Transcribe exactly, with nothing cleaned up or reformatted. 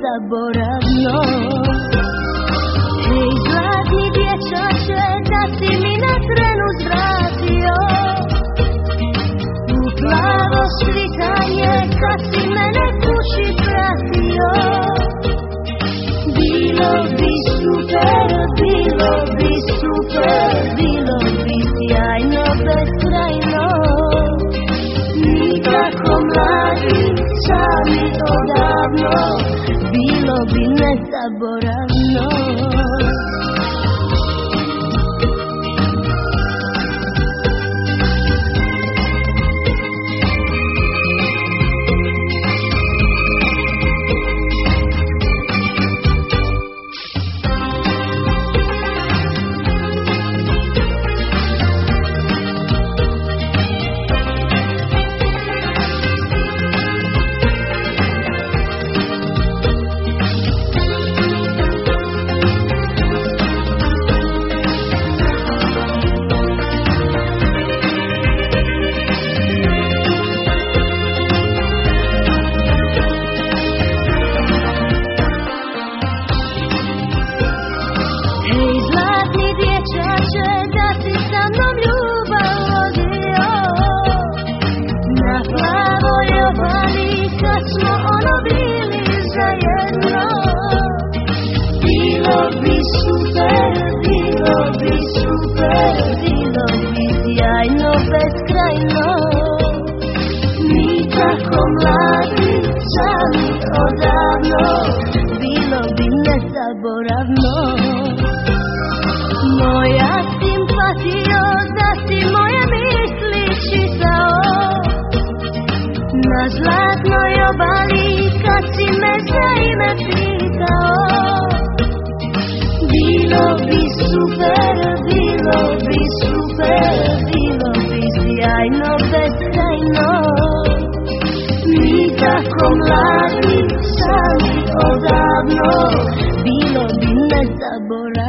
nezaboravno. Hej, zlatni dječače, da si mi na trenu zvratio u plavo svitanje, kad si mene kući pratio. Bilo bi super, bilo bi super, bilo bi sjajno, beskrajno. Mi tako mladi, sami odavno, bilo bi nezaboravno. Moja simpatio, da si moje misli čitao na zlatnoj obali, kad si me za ime pitao. Bilo bi super, bilo bi super, bilo bi sjajno, beskrajno. Mi tako mladi, sami odavno, bilo bi nezaboravno.